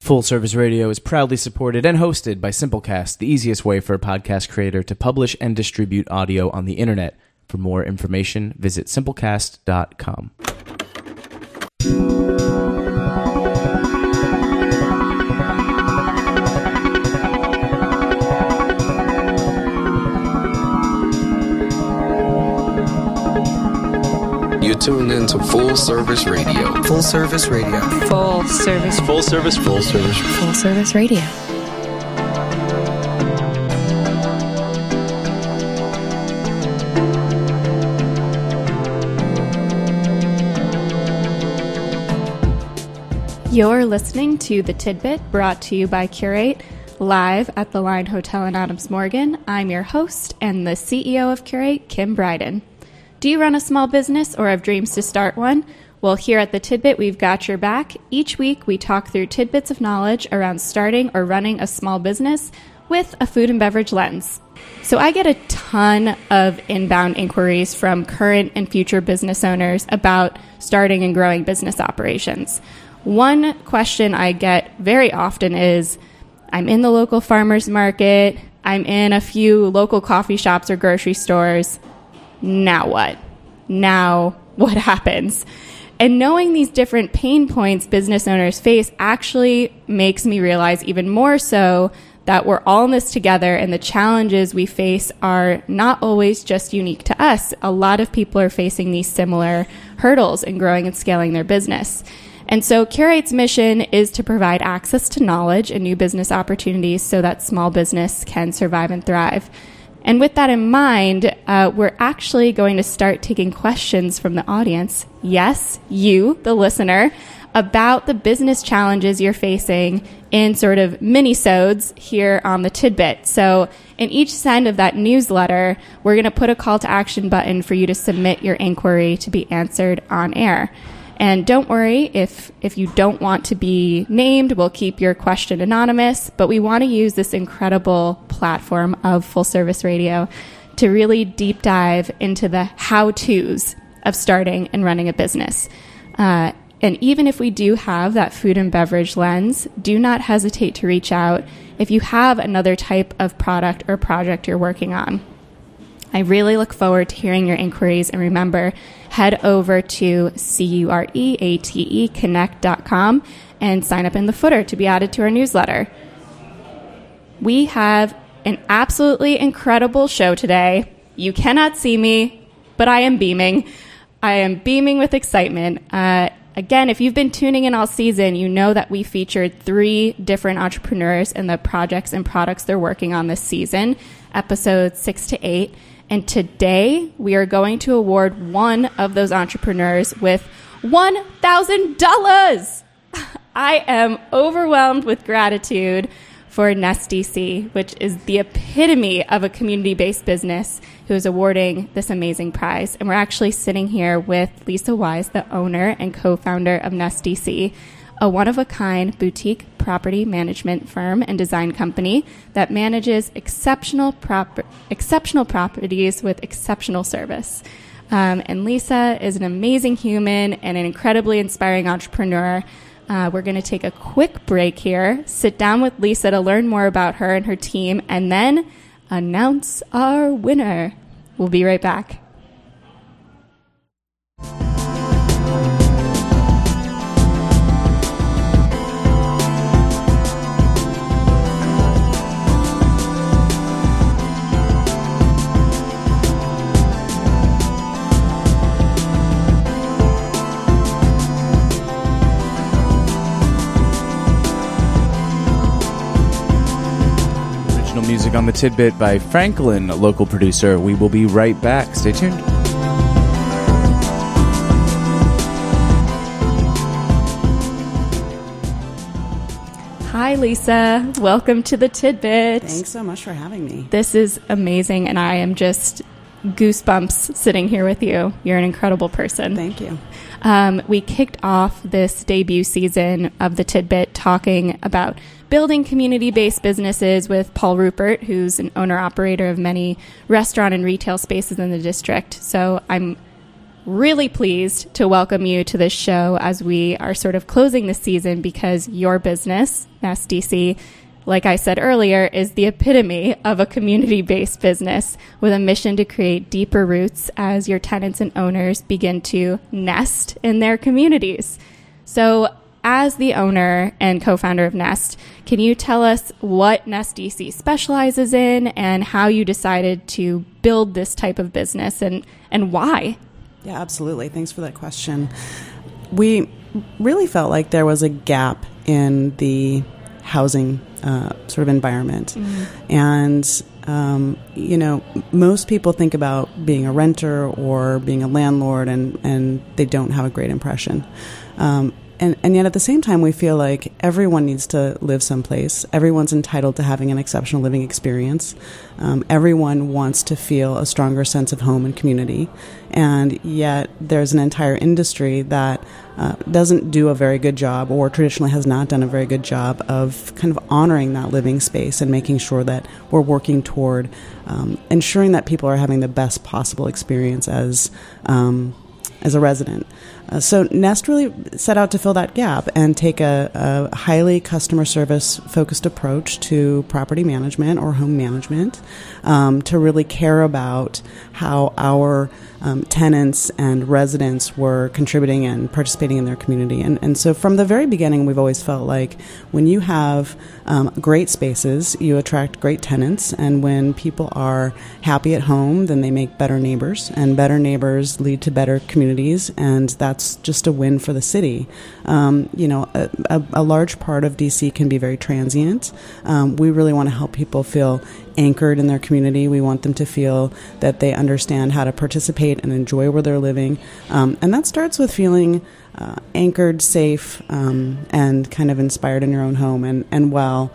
Full Service Radio is proudly supported and hosted by Simplecast, the easiest way for a podcast creator to publish and distribute audio on the internet. For more information, visit simplecast.com. You tune into Full Service Radio. Full Service Radio. Full Service. Full Service. Full Service. Full Service Radio. You're listening to The Tidbit, brought to you by Curate, live at the Line Hotel in Adams Morgan. I'm your host and the CEO of Curate, Kim Bryden. Do you run a small business or have dreams to start one? Well, here at The Tidbit, we've got your back. Each week, we talk through tidbits of knowledge around starting or running a small business with a food and beverage lens. So I get a ton of inbound inquiries from current and future business owners about starting and growing business operations. One question I get very often is, I'm in the local farmer's market, I'm in a few local coffee shops or grocery stores. Now what? Now what happens? And knowing these different pain points business owners face actually makes me realize even more so that we're all in this together, and the challenges we face are not always just unique to us. A lot of people are facing these similar hurdles in growing and scaling their business. And so Curate's mission is to provide access to knowledge and new business opportunities so that small business can survive and thrive. And with that in mind, we're actually going to start taking questions from the audience, yes, you, the listener, about the business challenges you're facing in sort of mini-sodes here on The Tidbit. So in each send of that newsletter, we're going to put a call to action button for you to submit your inquiry to be answered on air. And don't worry, if you don't want to be named, we'll keep your question anonymous, but we want to use this incredible platform of Full Service Radio to really deep dive into the how-tos of starting and running a business. And even if we do have that food and beverage lens, do not hesitate to reach out if you have another type of product or project you're working on. I really look forward to hearing your inquiries, and remember, head over to CUREATE-Connect.com and sign up in the footer to be added to our newsletter. We have an absolutely incredible show today. You cannot see me, but I am beaming. I am beaming with excitement. Again, if you've been tuning in all season, you know that we featured 3 different entrepreneurs and the projects and products they're working on this season, episodes 6 to 8. And today, we are going to award one of those entrepreneurs with $1,000. I am overwhelmed with gratitude for NestDC, which is the epitome of a community-based business who is awarding this amazing prize. And we're actually sitting here with Lisa Wise, the owner and co-founder of NestDC, a one-of-a-kind boutique property management firm and design company that manages exceptional properties with exceptional service. And Lisa is an amazing human and an incredibly inspiring entrepreneur. We're going to take a quick break here, sit down with Lisa to learn more about her and her team, and then announce our winner. We'll be right back. Music on The Tidbit by Franklin, a local producer. We will be right back. Stay tuned. Hi, Lisa. Welcome to The Tidbit. Thanks so much for having me. This is amazing, and I am just goosebumps sitting here with you. You're an incredible person. Thank you. We kicked off this debut season of The Tidbit talking about building community-based businesses with Paul Rupert, who's an owner-operator of many restaurant and retail spaces in the district. So I'm really pleased to welcome you to this show as we are sort of closing the season because your business, Nest DC, like I said earlier, is the epitome of a community-based business with a mission to create deeper roots as your tenants and owners begin to nest in their communities. So as the owner and co-founder of Nest, can you tell us what Nest DC specializes in and how you decided to build this type of business and why? Yeah, absolutely. Thanks for that question. We really felt like there was a gap in the housing sort of environment. And, most people think about being a renter or being a landlord and they don't have a great impression. And yet at the same time, we feel like everyone needs to live someplace. Everyone's entitled to having an exceptional living experience. Everyone wants to feel a stronger sense of home and community. And yet there's an entire industry that doesn't do a very good job, or traditionally has not done a very good job, of kind of honoring that living space and making sure that we're working toward ensuring that people are having the best possible experience as a resident. So Nest really set out to fill that gap and take a highly customer service focused approach to property management or home management, to really care about how our tenants and residents were contributing and participating in their community. And so from the very beginning, we've always felt like when you have great spaces, you attract great tenants. And when people are happy at home, then they make better neighbors. And better neighbors lead to better communities. And that's just a win for the city. A large part of DC can be very transient. We really want to help people feel anchored in their community. We want them to feel that they understand how to participate and enjoy where they're living. And that starts with feeling anchored, safe, and kind of inspired in your own home. And while,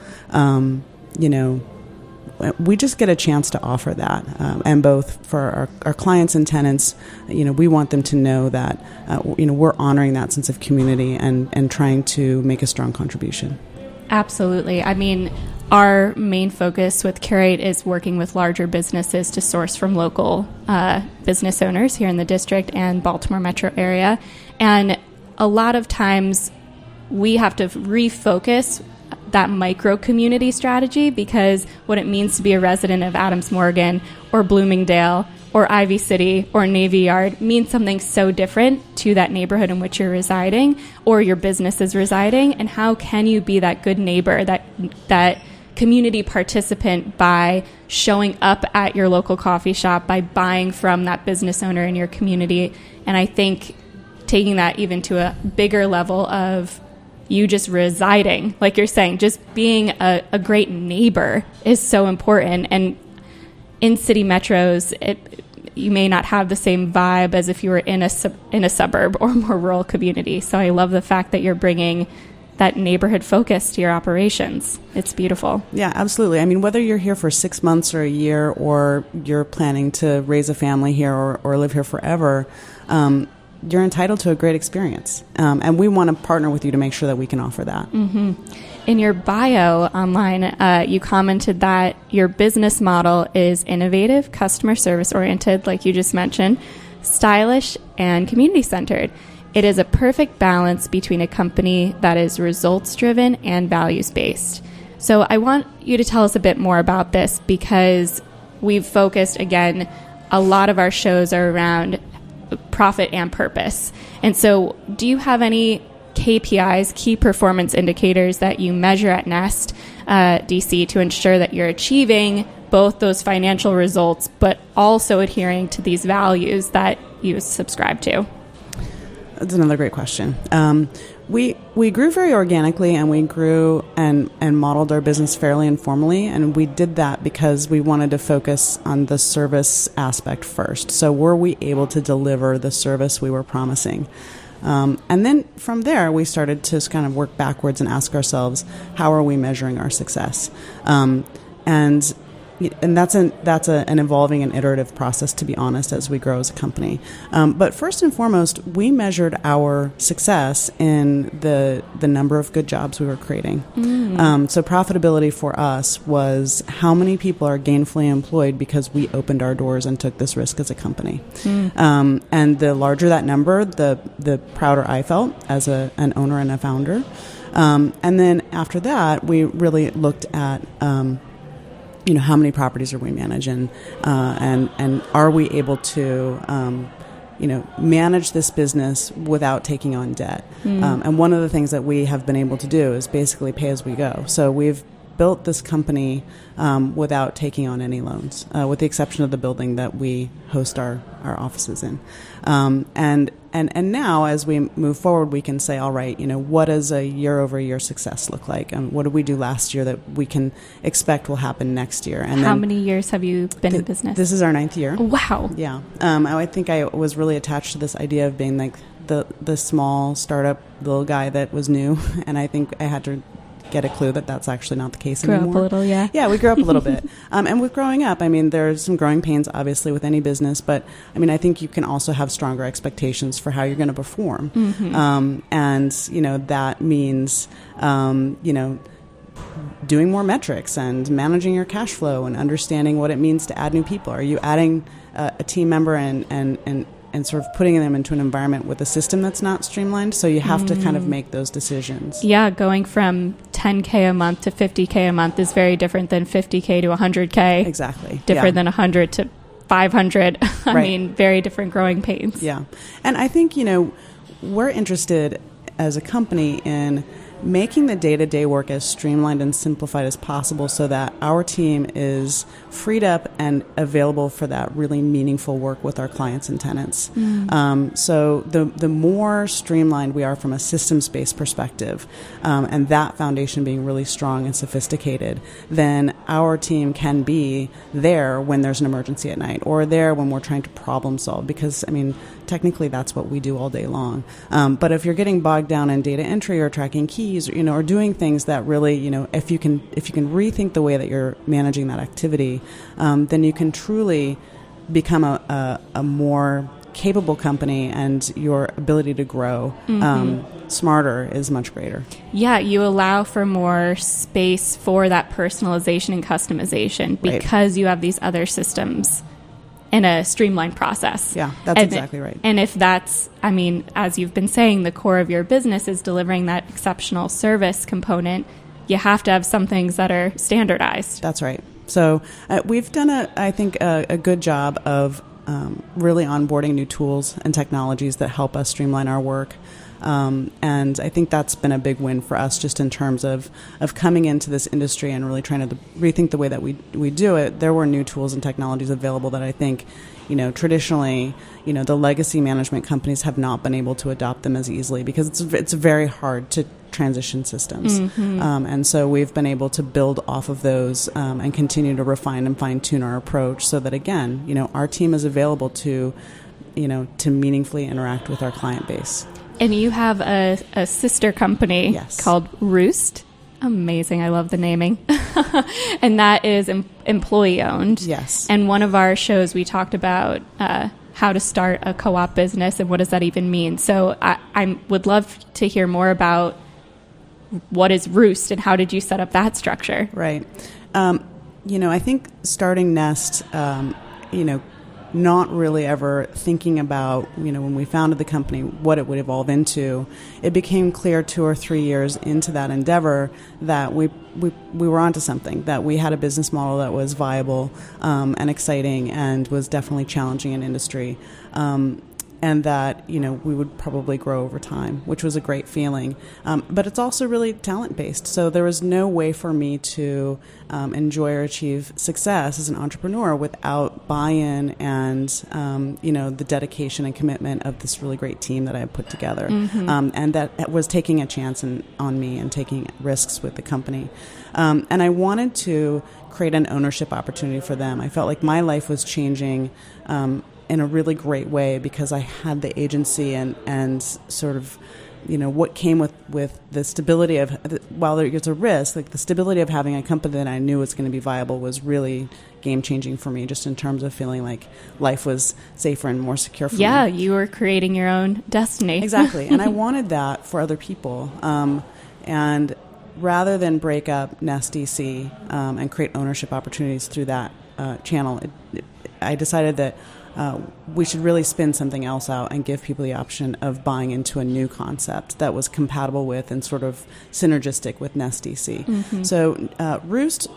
we just get a chance to offer that. And both for our clients and tenants, we want them to know that, we're honoring that sense of community and trying to make a strong contribution. Absolutely. I mean, our main focus with Curate is working with larger businesses to source from local business owners here in the district and Baltimore metro area. And a lot of times we have to refocus that micro community strategy, because what it means to be a resident of Adams Morgan or Bloomingdale or Ivy City or Navy Yard means something so different to that neighborhood in which you're residing or your business is residing. And how can you be that good neighbor, that community participant, by showing up at your local coffee shop, by buying from that business owner in your community? And I think taking that even to a bigger level of you just residing, like you're saying, just being a great neighbor is so important. And in city metros, you may not have the same vibe as if you were in a suburb or more rural community. So I love the fact that you're bringing that neighborhood focus to your operations. It's beautiful. Yeah, absolutely. I mean, whether you're here for 6 months or a year, or you're planning to raise a family here or live here forever, you're entitled to a great experience. And we want to partner with you to make sure that we can offer that. Mm-hmm. In your bio online, you commented that your business model is innovative, customer service oriented, like you just mentioned, stylish, and community centered. It is a perfect balance between a company that is results driven and values based. So I want you to tell us a bit more about this, because we've focused, again, a lot of our shows are around profit and purpose. And so do you have any KPIs, key performance indicators, that you measure at Nest DC to ensure that you're achieving both those financial results, but also adhering to these values that you subscribe to? That's another great question. We grew very organically, and we grew and modeled our business fairly informally, and we did that because we wanted to focus on the service aspect first. So were we able to deliver the service we were promising? And then from there, we started to kind of work backwards and ask ourselves, how are we measuring our success? And and that's an evolving and iterative process, to be honest, as we grow as a company. But first and foremost, we measured our success in the number of good jobs we were creating. So profitability for us was how many people are gainfully employed because we opened our doors and took this risk as a company. And the larger that number, the prouder I felt as an owner and a founder. And then after that, we really looked at how many properties are we managing, and are we able to manage this business without taking on debt? And one of the things that we have been able to do is basically pay as we go. So we've built this company without taking on any loans, with the exception of the building that we host our offices in. And now, as we move forward, we can say, all right, what does a year-over-year success look like? What did we do last year that we can expect will happen next year? And how many years have you been in business? This is our 9th year. Wow. Yeah. I think I was really attached to this idea of being like the small startup little guy that was new, and I think I had to get a clue that that's actually not the case anymore. Grew up a little, yeah. Yeah, we grew up a little bit. And with growing up, there's some growing pains, obviously, with any business, but, I think you can also have stronger expectations for how you're going to perform. And, that means, doing more metrics and managing your cash flow and understanding what it means to add new people. Are you adding a team member and sort of putting them into an environment with a system that's not streamlined? So you have to kind of make those decisions. Yeah, going from $10K a month to $50K a month is very different than $50K to $100K. Exactly. Different than $100 to $500. Right. Very different growing pains. Yeah. And I think, we're interested as a company in making the day-to-day work as streamlined and simplified as possible so that our team is freed up and available for that really meaningful work with our clients and tenants. So the more streamlined we are from a systems-based perspective, and that foundation being really strong and sophisticated, then our team can be there when there's an emergency at night, or there when we're trying to problem solve, because, technically that's what we do all day long. But if you're getting bogged down in data entry or tracking keys, or doing things that really, if you can rethink the way that you're managing that activity, then you can truly become a more capable company, and your ability to grow smarter is much greater. Yeah, you allow for more space for that personalization and customization because you have these other systems in a streamlined process. Yeah, that's exactly right. And if that's, as you've been saying, the core of your business is delivering that exceptional service component, you have to have some things that are standardized. That's right. So we've done, I think, a good job of really onboarding new tools and technologies that help us streamline our work. And I think that's been a big win for us, just in terms of coming into this industry and really trying to rethink the way that we do it. There were new tools and technologies available that I think, traditionally, the legacy management companies have not been able to adopt them as easily, because it's very hard to transition systems. And so we've been able to build off of those and continue to refine and fine-tune our approach so that, again, our team is available to meaningfully interact with our client base. And you have a sister company called Roost. Amazing. I love the naming. And that is employee-owned. Yes. And one of our shows, we talked about how to start a co-op business and what does that even mean. So I would love to hear more about what is Roost and how did you set up that structure? Right. I think starting Nest, not really ever thinking about, when we founded the company, what it would evolve into. It became clear 2 or 3 years into that endeavor that we were onto something, that we had a business model that was viable and exciting and was definitely challenging in industry. And that, we would probably grow over time, which was a great feeling. But it's also really talent-based. So there was no way for me to enjoy or achieve success as an entrepreneur without buy-in and, the dedication and commitment of this really great team that I had put together. And that was taking a chance on me and taking risks with the company. And I wanted to create an ownership opportunity for them. I felt like my life was changing in a really great way because I had the agency and sort of what came with the stability of, while there's a risk, like the stability of having a company that I knew was going to be viable was really game changing for me, just in terms of feeling like life was safer and more secure for me. Yeah, you were creating your own destiny. Exactly. And I wanted that for other people. And rather than break up Nest DC and create ownership opportunities through that channel, I decided that we should really spin something else out and give people the option of buying into a new concept that was compatible with and sort of synergistic with Nest DC. Mm-hmm. So Roost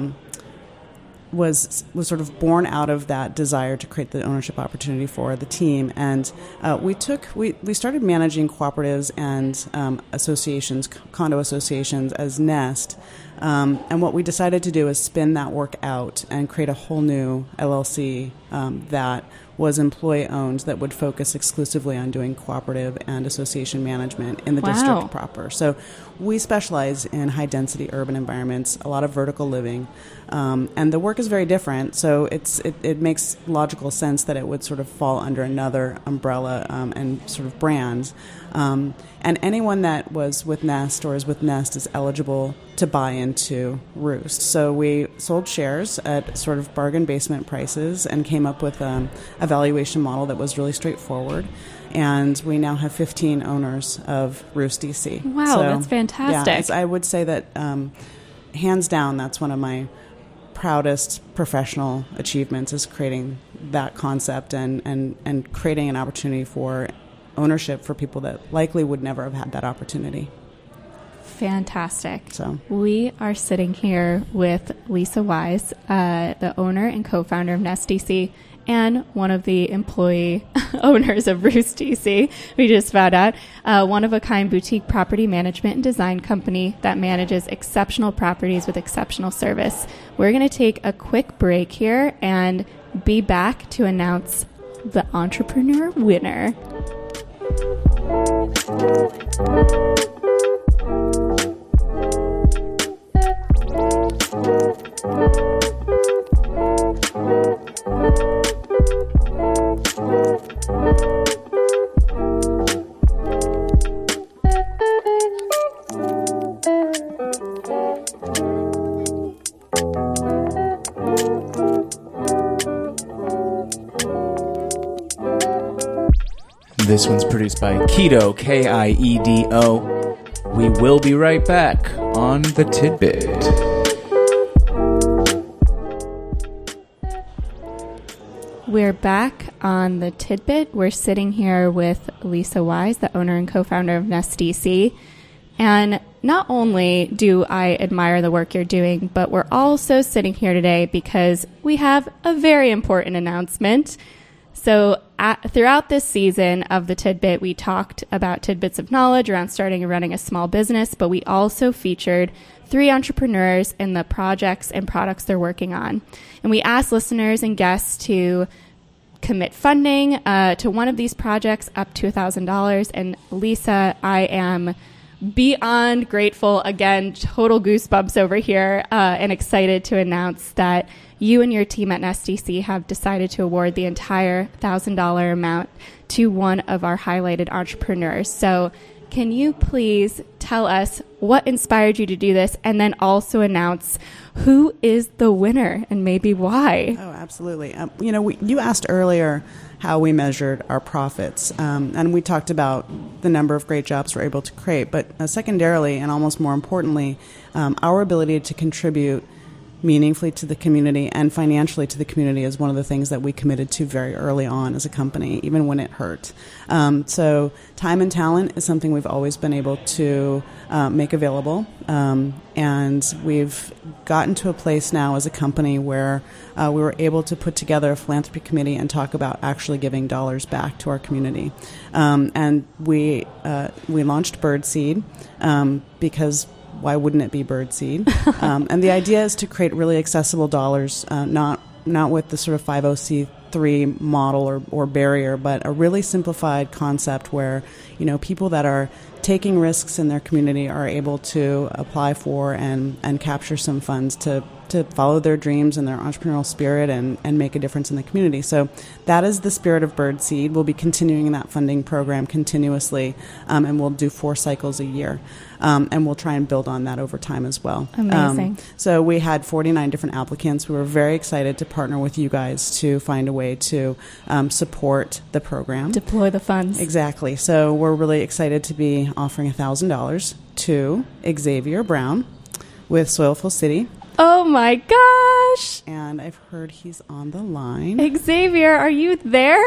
was sort of born out of that desire to create the ownership opportunity for the team, and we started managing cooperatives and associations, condo associations, as Nest. And what we decided to do is spin that work out and create a whole new LLC that was employee-owned, that would focus exclusively on doing cooperative and association management in the district proper. So we specialize in high-density urban environments, a lot of vertical living, and the work is very different, so it makes logical sense that it would sort of fall under another umbrella and sort of brands. And anyone that was with Nest or is with Nest is eligible to buy into Roost. So we sold shares at sort of bargain basement prices and came up with a valuation model that was really straightforward. And we now have 15 owners of Roost DC. Wow, so, that's fantastic. Yeah, I would say that hands down, that's one of my proudest professional achievements, is creating that concept and creating an opportunity for ownership for people that likely would never have had that opportunity. Fantastic. So we are sitting here with Lisa Wise, the owner and co-founder of Nest DC, and one of the employee owners of Roost DC. We just found out. One-of-a-kind boutique property management and design company that manages exceptional properties with exceptional service. We're going to take a quick break here and be back to announce the entrepreneur winner. This one's produced by Keedo, K-I-E-D-O. We will be right back on The Tidbit. We're back on The Tidbit. We're sitting here with Lisa Wise, the owner and co-founder of Nest DC. And not only do I admire the work you're doing, but we're also sitting here today because we have a very important announcement. So throughout this season of The Tidbit, we talked about tidbits of knowledge around starting and running a small business, but we also featured 3 entrepreneurs and the projects and products they're working on. And we asked listeners and guests to commit funding to one of these projects up to $1,000. And Lisa, I am beyond grateful, again, total goosebumps over here, and excited to announce that you and your team at Nest DC have decided to award the entire $1,000 amount to one of our highlighted entrepreneurs. So can you please tell us what inspired you to do this, and then also announce who is the winner and maybe why? Oh, absolutely. You asked earlier how we measured our profits, and we talked about the number of great jobs we're able to create, but secondarily, and almost more importantly, our ability to contribute meaningfully to the community and financially to the community is one of the things that we committed to very early on as a company, even when it hurt. So time and talent is something we've always been able to make available, and we've gotten to a place now as a company where we were able to put together a philanthropy committee and talk about actually giving dollars back to our community. And we launched Birdseed because why wouldn't it be Birdseed? And the idea is to create really accessible dollars, not with the sort of 50C3 model or barrier, but a really simplified concept where people that are taking risks in their community are able to apply for and capture some funds to follow their dreams and their entrepreneurial spirit and make a difference in the community. So that is the spirit of Birdseed. We'll be continuing that funding program continuously, and we'll do 4 cycles a year. And we'll try and build on that over time as well. Amazing. So we had 49 different applicants. We were very excited to partner with you guys to find a way to support the program. Deploy the funds. Exactly. So we're really excited to be offering $1,000 to Xavier Brown with Soilful City. Oh my gosh! And I've heard he's on the line. Xavier, are you there?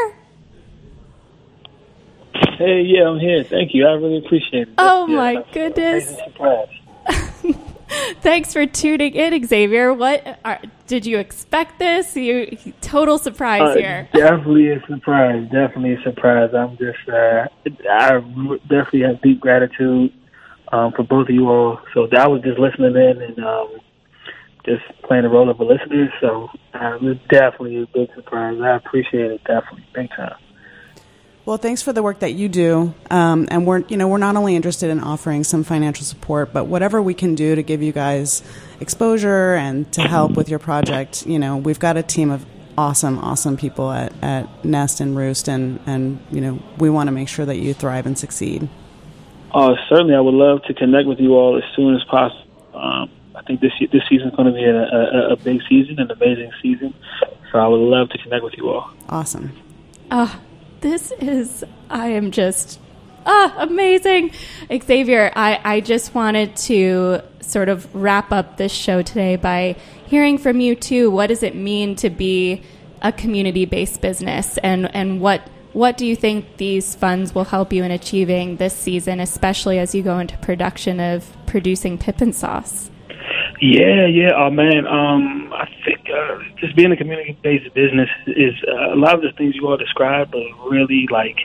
Hey, yeah, I'm here. Thank you. I really appreciate it. Oh my goodness! Surprise. Thanks for tuning in, Xavier. Did you expect this? You total surprise here. Definitely a surprise. Definitely a surprise. I'm just, I definitely have deep gratitude for both of you all. So I was just listening in and just playing the role of a listener. So it was definitely a big surprise. I appreciate it. Definitely, big time. Well, thanks for the work that you do, and we're not only interested in offering some financial support, but whatever we can do to give you guys exposure and to help with your project. We've got a team of awesome people at Nest and Roost, and we want to make sure that you thrive and succeed. Certainly, I would love to connect with you all as soon as possible. I think this season is going to be a big season, an amazing season. So I would love to connect with you all. Awesome. I am just amazing. Xavier, I just wanted to sort of wrap up this show today by hearing from you too. What does it mean to be a community-based business, and what do you think these funds will help you in achieving this season, especially as you go into production of producing Pippin Sauce? Yeah. Oh, man. I think just being a community-based business is a lot of the things you all described, but really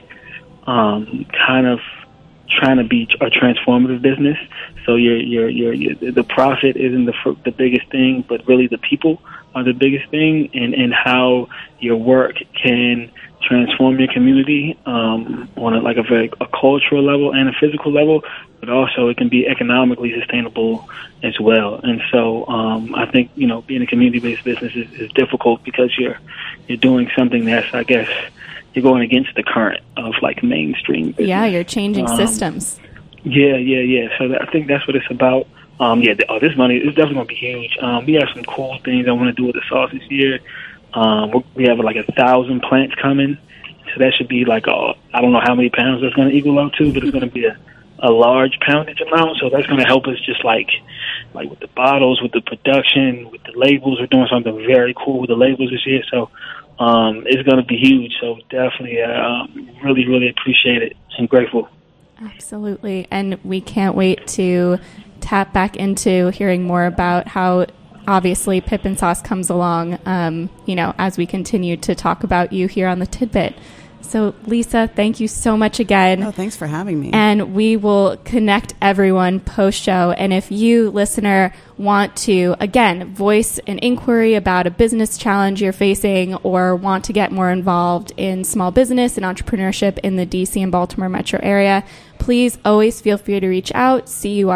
kind of trying to be a transformative business. So the profit isn't the biggest thing, but really the people are the biggest thing, and how your work can transform your community on a cultural level and a physical level, but also it can be economically sustainable as well. And so I think being a community-based business is difficult because you're doing something that's, I guess, you're going against the current of mainstream business. Yeah, you're changing systems. Yeah. So I think that's what it's about. This money is definitely going to be huge. We have some cool things I want to do with the sauce this year. We have 1,000 plants coming, so that should be I don't know how many pounds that's going to equal out to, but it's going to be a large poundage amount. So that's going to help us just like with the bottles, with the production, with the labels. We're doing something very cool with the labels this year. So it's going to be huge. So definitely, really, really appreciate it and grateful. Absolutely, and we can't wait to tap back into hearing more about how obviously Pippin Sauce comes along, as we continue to talk about you here on the Tidbit. So, Lisa, thank you so much again. Oh, thanks for having me. And we will connect everyone post-show. And if you, listener, want to, again, voice an inquiry about a business challenge you're facing or want to get more involved in small business and entrepreneurship in the D.C. and Baltimore metro area, please always feel free to reach out,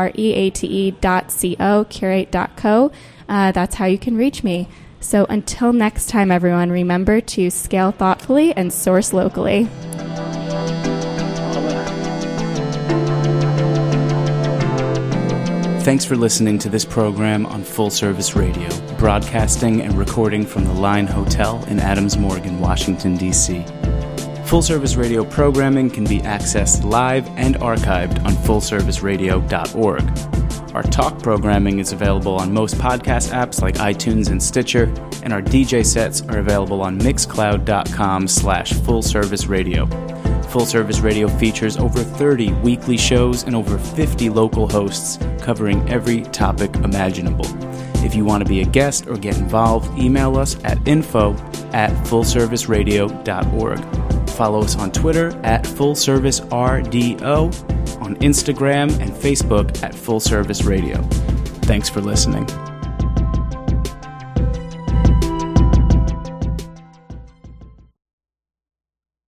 cureate.co, curate.co. That's how you can reach me. So until next time, everyone, remember to scale thoughtfully and source locally. Thanks for listening to this program on Full Service Radio, broadcasting and recording from the Line Hotel in Adams Morgan, Washington, D.C. Full Service Radio programming can be accessed live and archived on fullserviceradio.org. Our talk programming is available on most podcast apps like iTunes and Stitcher, and our DJ sets are available on mixcloud.com/fullserviceradio. Full Service Radio features over 30 weekly shows and over 50 local hosts covering every topic imaginable. If you want to be a guest or get involved, email us at info@fullserviceradio.org. Follow us on Twitter at FullServiceRDO, on Instagram and Facebook at Full Service Radio. Thanks for listening.